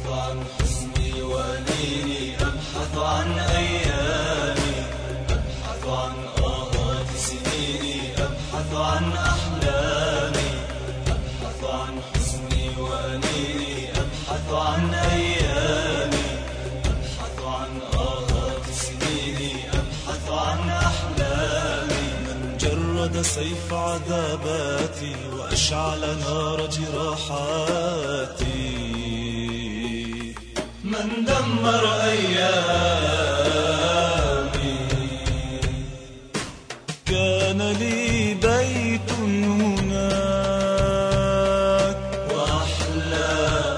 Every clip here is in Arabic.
عن حزني وليلي، أبحث عن أيامي، أبحث عن آهات سنيني، أبحث عن أحلامي، أبحث عن حزني وليلي، أبحث عن أيامي، أبحث عن آهات سنيني، أبحث عن أحلامي. من جرد سيف عذاباتي وأشعل نار جراحاتي، من دمر أيامي. كان لي بيت هناك وأحلى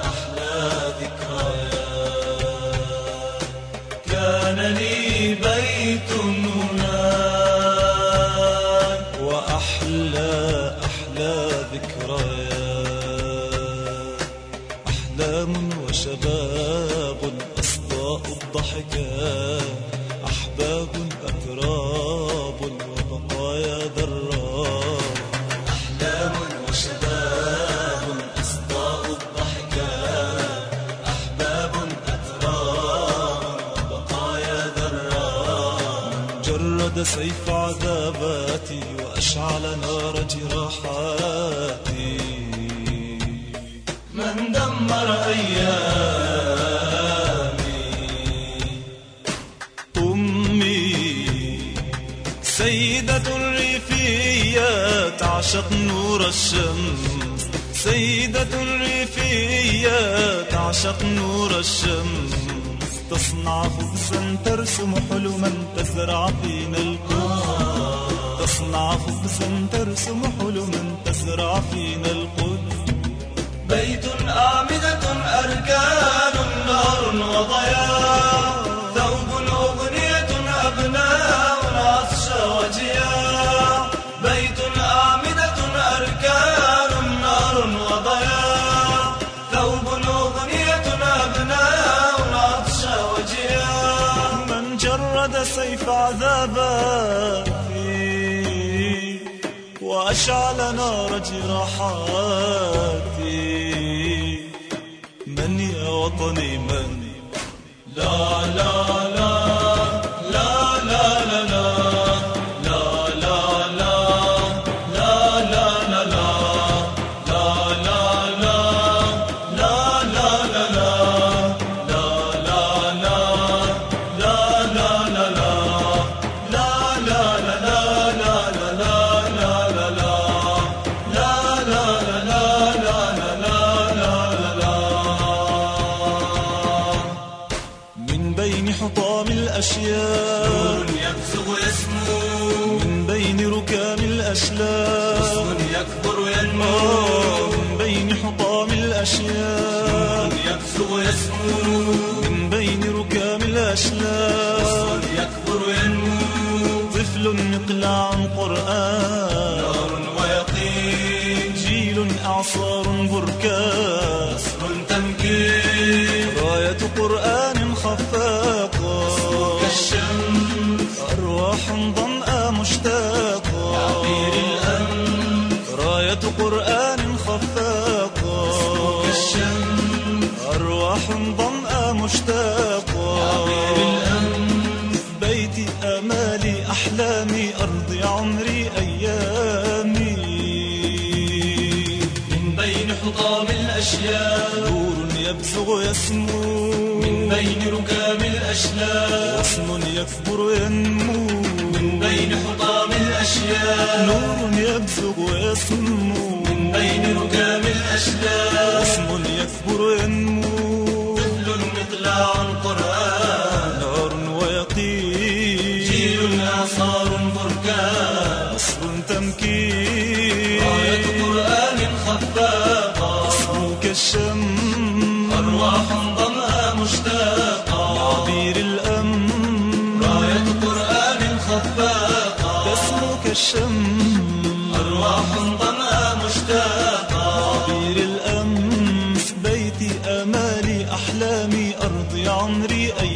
ذكريات، كان لي بيت هناك وأحلى ذكريات. أحلام وشباب أصداء الضحكات، أحباب أتراب وبقايا ذرات. أحلام وشباب أصداء الضحكات، أحباب أتراب وبقايا ذرات. من جرد سيف عذاباتي وأشعل نار جراحاتي، من دمر أيامي. أمي سيدة الريفيات تعشق نور الشمس، سيدة الريفيات تعشق نور الشمس. تصنع خبزا ترسم حلما تزرع فينا القدس، تصنع خبزا ترسم حلما تزرع فينا القدس. بيت أعمدة أركان نار وضياء، ثوب أغنية أبناء عطش وجياع. بيت أعمدة أركان نار وضياء، ثوب أغنية أبناء عطش وجياع. من جرد سيف عذاباتي وأشعل نار جراحاتي، من يا وطني من؟ لا لا لا لا لا لا لا لا لا لا لا لا لا حطام الأشياء، نور يبزغ يسمو من بين ركام الأشلاء، حسن يكبر ينمو من بين حطام الأشياء، نور يبزغ يسمو من بين ركام الأشلاء، حسن يكبر ينمو. طفل مقلاع قرآن، نار ويقين، جيل إعصار بركان، نصر تمكين، راية قرآن خفاقة كالشمس، أرواح ضمأ مشتاقة تعبير الأمن، راية قرآن خفاقة كالشمس، أرواح ضمأ مشتاقة تعبير الأمن. بيتي آمالي أحلامي أرضي عمري أيامي، من بين حطام الأشياء نور يبزغ يسمو، من بين ركام الأشلاء غصن يكبر ينمو، من بين حطام الأشياء نور يبزغ يسمو، من بين ركام الأشلاء غصن يكبر ينمو. طفل مقلاع قرآن، نار ويقين، جيل إعصار بركان، نصر تمكين، راية قرآن خفاقة اسمك الشمس، أرواح ضمها مشتاقة، عبير الأمن، راية قرآن خفاقة اسمك الشمس، أرواح ضمها مشتاقة، عبير الأمس. بيتي آمالي أحلامي أرضي عمري أيامي.